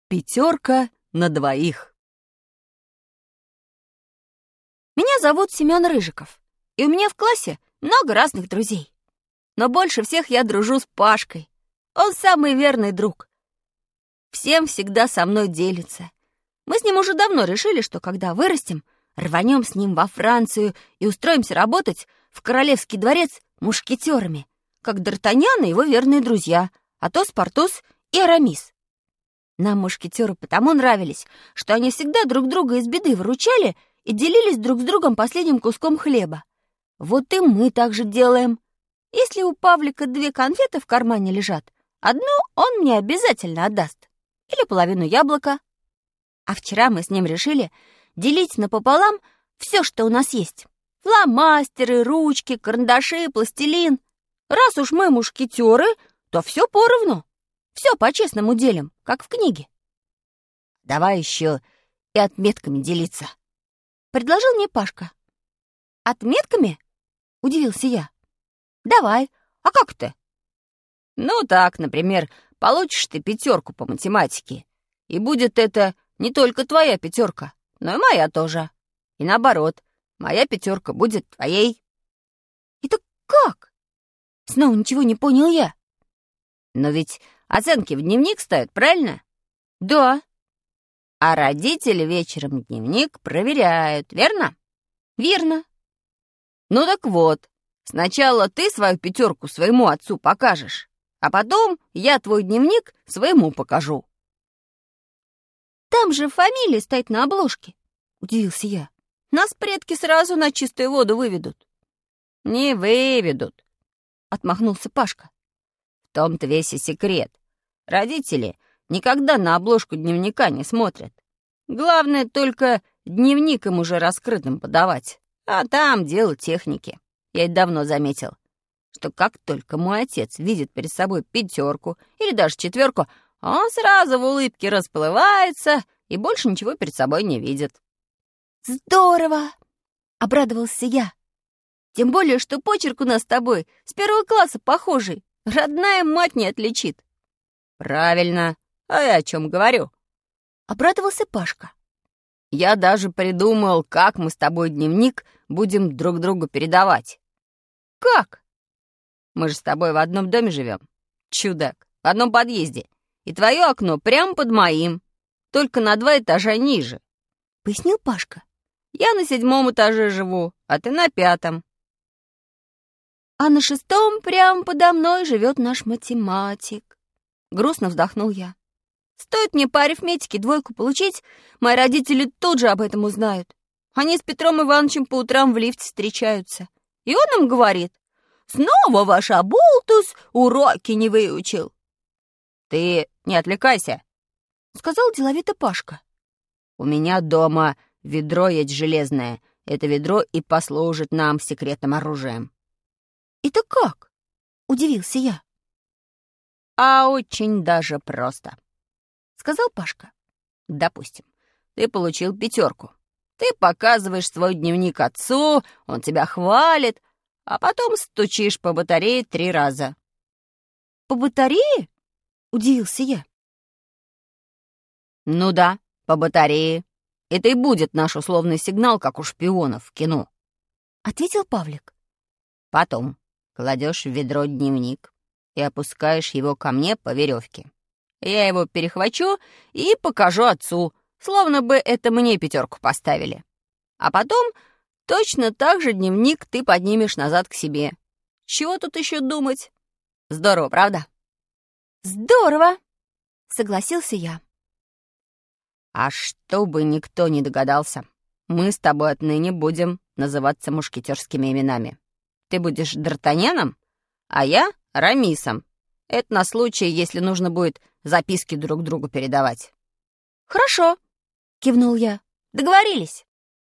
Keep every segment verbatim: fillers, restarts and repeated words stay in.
Пятерка на двоих. Меня зовут Семен Рыжиков, и у меня в классе много разных друзей. Но больше всех я дружу с Пашкой. Он самый верный друг. Всем всегда со мной делится. Мы с ним уже давно решили, что когда вырастем, рванем с ним во Францию и устроимся работать в Королевский дворец мушкетерами, как Д'Артаньян и его верные друзья, Атос, Портос и Арамис. Нам мушкетеры потому нравились, что они всегда друг друга из беды выручали и делились друг с другом последним куском хлеба. Вот и мы так же делаем. Если у Павлика две конфеты в кармане лежат, одну он мне обязательно отдаст. Или половину яблока. А вчера мы с ним решили делить напополам все, что у нас есть. Фломастеры, ручки, карандаши, пластилин. Раз уж мы мушкетеры, то все поровну. Все по-честному делим, как в книге. Давай еще и отметками делиться, — предложил мне Пашка. «Отметками?» — удивился я. «Давай. А как ты?» Ну так, например, получишь ты пятерку по математике, и будет это не только твоя пятерка, но и моя тоже. И наоборот, моя пятерка будет твоей. «Это как?» Снова ничего не понял я. Но ведь оценки в дневник ставят, правильно? Да. А родители вечером дневник проверяют, верно? Верно. Ну так вот, сначала ты свою пятерку своему отцу покажешь, а потом я твой дневник своему покажу. Там же фамилия стоит на обложке, удивился я. Нас предки сразу на чистую воду выведут. Не выведут, отмахнулся Пашка. В том-то весь и секрет. Родители никогда на обложку дневника не смотрят. Главное только дневник им уже раскрытым подавать. А там дело техники. Я это давно заметил, что как только мой отец видит перед собой пятерку или даже четверку, он сразу в улыбке расплывается и больше ничего перед собой не видит. «Здорово!» — обрадовался я. «Тем более, что почерк у нас с тобой с первого класса похожий. Родная мать не отличит». «Правильно. А я о чем говорю?» — обрадовался Пашка. «Я даже придумал, как мы с тобой дневник будем друг другу передавать». «Как?» «Мы же с тобой в одном доме живем, чудак, в одном подъезде, и твое окно прямо под моим, только на два этажа ниже», — пояснил Пашка. «Я на седьмом этаже живу, а ты на пятом». «А на шестом прямо подо мной живет наш математик», — грустно вздохнул я. «Стоит мне по арифметике двойку получить, мои родители тут же об этом узнают. Они с Петром Ивановичем по утрам в лифте встречаются. И он им говорит: снова ваш оболтус уроки не выучил». «Ты не отвлекайся», — сказал деловито Пашка. «У меня дома ведро есть железное. Это ведро и послужит нам секретным оружием». «Это как?» — удивился я. «А очень даже просто», — сказал Пашка. «Допустим, ты получил пятерку. Ты показываешь свой дневник отцу, он тебя хвалит, а потом стучишь по батарее три раза». «По батарее?» — удивился я. «Ну да, по батарее. Это и будет наш условный сигнал, как у шпионов в кино», — ответил Павлик. «Потом кладешь в ведро дневник и опускаешь его ко мне по веревке. Я его перехвачу и покажу отцу, словно бы это мне пятерку поставили. А потом точно так же дневник ты поднимешь назад к себе. Чего тут еще думать? Здорово, правда?» «Здорово!» — согласился я. «А чтобы никто не догадался, мы с тобой отныне будем называться мушкетерскими именами. Ты будешь Д'Артаньяном, а я — Арамисом. Это на случай, если нужно будет записки друг другу передавать». «Хорошо», — кивнул я. «Договорились».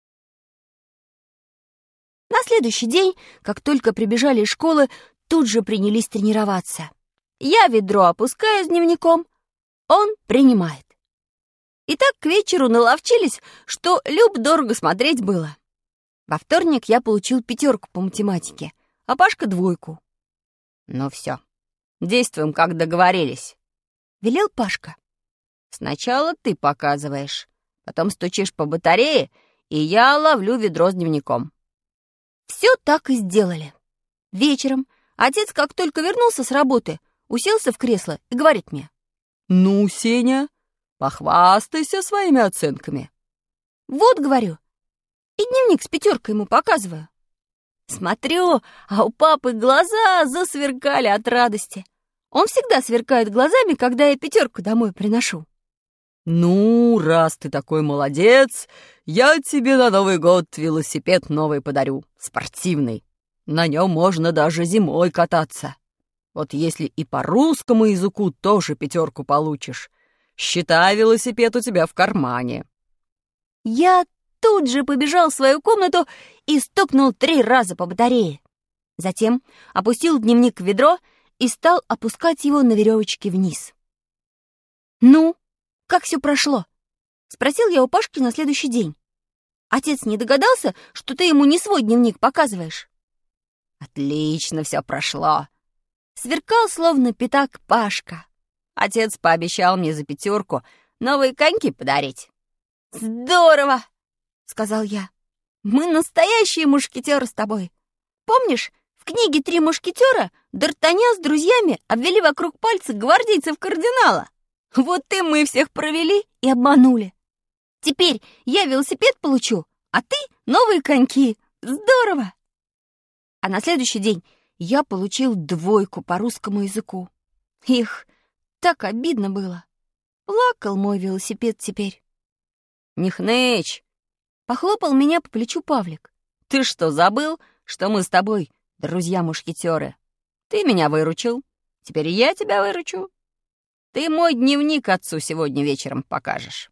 На следующий день, как только прибежали из школы, тут же принялись тренироваться. Я ведро опускаю с дневником, он принимает. И так к вечеру наловчились, что люб-дорого смотреть было. Во вторник я получил пятерку по математике, а Пашка — двойку. «Ну все, действуем, как договорились», — велел Пашка. Сначала ты показываешь, потом стучишь по батарее, и я ловлю ведро с дневником». Все так и сделали. Вечером отец, как только вернулся с работы, уселся в кресло и говорит мне: «Ну, Сеня, похвастайся своими оценками». «Вот, — говорю, — и дневник с пятеркой ему показываю. Смотрю, а у папы глаза засверкали от радости. Он всегда сверкает глазами, когда я пятерку домой приношу». «Ну, раз ты такой молодец, я тебе на Новый год велосипед новый подарю, спортивный. На нем можно даже зимой кататься. Вот если и по русскому языку тоже пятерку получишь, считай, велосипед у тебя в кармане». Я тут же побежал в свою комнату и стукнул три раза по батарее. Затем опустил дневник в ведро и стал опускать его на веревочке вниз. «Ну, как все прошло?» — спросил я у Пашки на следующий день. «Отец не догадался, что ты ему не свой дневник показываешь?» «Отлично все прошло», — сверкал словно пятак Пашка. «Отец пообещал мне за пятерку новые коньки подарить». «Здорово!» — сказал я. «Мы настоящие мушкетеры с тобой. Помнишь, в книге «Три мушкетера» Д'Артаньян с друзьями обвели вокруг пальца гвардейцев кардинала? Вот и мы всех провели и обманули. Теперь я велосипед получу, а ты новые коньки. Здорово!» А на следующий день я получил двойку по русскому языку. Их, так обидно было. Плакал мой велосипед теперь. «Не хнычь!» — похлопал меня по плечу Павлик. «Ты что, забыл, что мы с тобой друзья-мушкетеры? Ты меня выручил, теперь я тебя выручу. Ты мой дневник отцу сегодня вечером покажешь».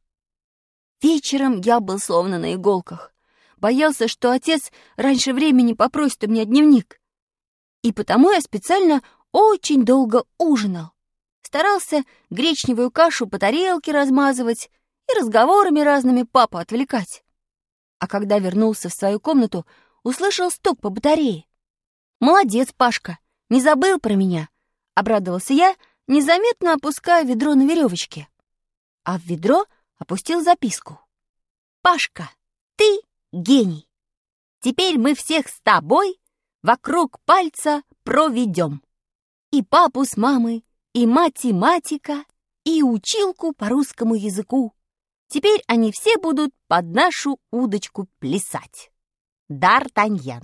Вечером я был словно на иголках. Боялся, что отец раньше времени попросит у меня дневник. И потому я специально очень долго ужинал. Старался гречневую кашу по тарелке размазывать и разговорами разными папу отвлекать. А когда вернулся в свою комнату, услышал стук по батарее. «Молодец, Пашка, не забыл про меня», — обрадовался я, незаметно опуская ведро на веревочке. А в ведро опустил записку. «Пашка, ты гений. Теперь мы всех с тобой вокруг пальца проведем. И папу с мамой, и математика, и училку по русскому языку. Теперь они все будут под нашу удочку плясать. Д'Артаньян».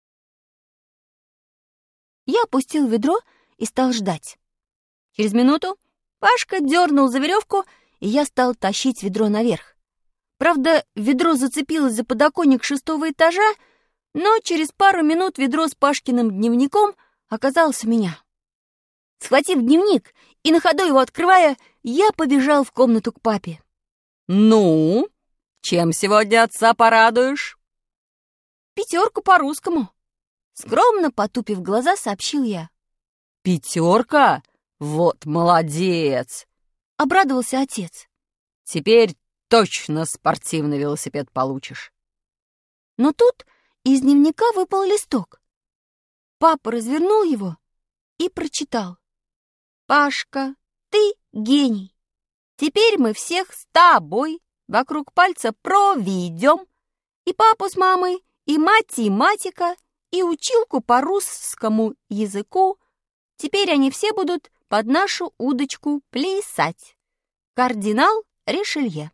Я опустил ведро и стал ждать. Через минуту Пашка дернул за веревку, и я стал тащить ведро наверх. Правда, ведро зацепилось за подоконник шестого этажа, но через пару минут ведро с Пашкиным дневником оказалось у меня. Схватив дневник и на ходу его открывая, я побежал в комнату к папе. «Ну, чем сегодня отца порадуешь?» «Пятерку по русскому», — скромно потупив глаза, сообщил я. «Пятерка? Вот молодец!» — обрадовался отец. «Теперь точно спортивный велосипед получишь». Но тут из дневника выпал листок. Папа развернул его и прочитал. «Пашка, ты гений. Теперь мы всех с тобой вокруг пальца проведем. И папу с мамой, и математика, и училку по русскому языку. Теперь они все будут под нашу удочку плясать. Кардинал Ришелье».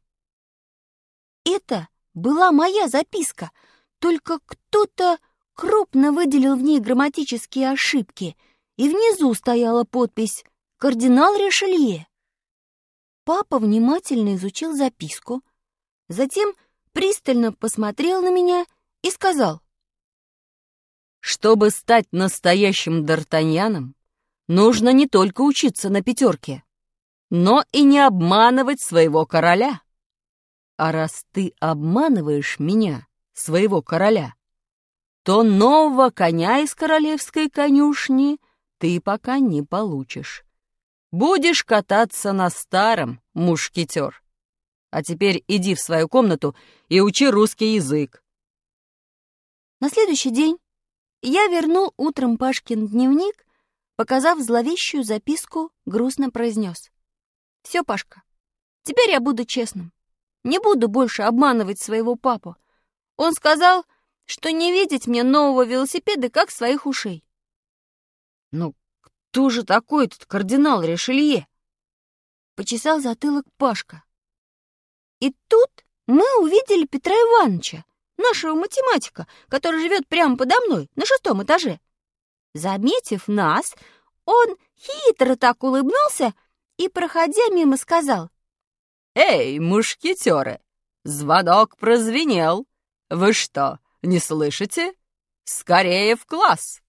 Это была моя записка, только кто-то крупно выделил в ней грамматические ошибки, и внизу стояла подпись «Кардинал Ришелье». Папа внимательно изучил записку, затем пристально посмотрел на меня и сказал: «Чтобы стать настоящим Д'Артаньяном, нужно не только учиться на пятерке, но и не обманывать своего короля. А раз ты обманываешь меня, своего короля, то нового коня из королевской конюшни ты пока не получишь. Будешь кататься на старом, мушкетер. А теперь иди в свою комнату и учи русский язык». На следующий день я вернул утром Пашкин дневник, показав зловещую записку, грустно произнес: «Все, Пашка, Теперь я буду честным. Не буду больше обманывать своего папу. Он сказал, что не видеть мне нового велосипеда, как своих ушей. Ну, кто же такой этот кардинал Ришелье? Почесал затылок Пашка. И тут мы увидели Петра Ивановича, нашего математика, который живет прямо подо мной, на шестом этаже. Заметив нас, он хитро так улыбнулся и, проходя мимо, сказал: «Эй, мушкетеры, звонок прозвенел. Вы что, не слышите? Скорее в класс!»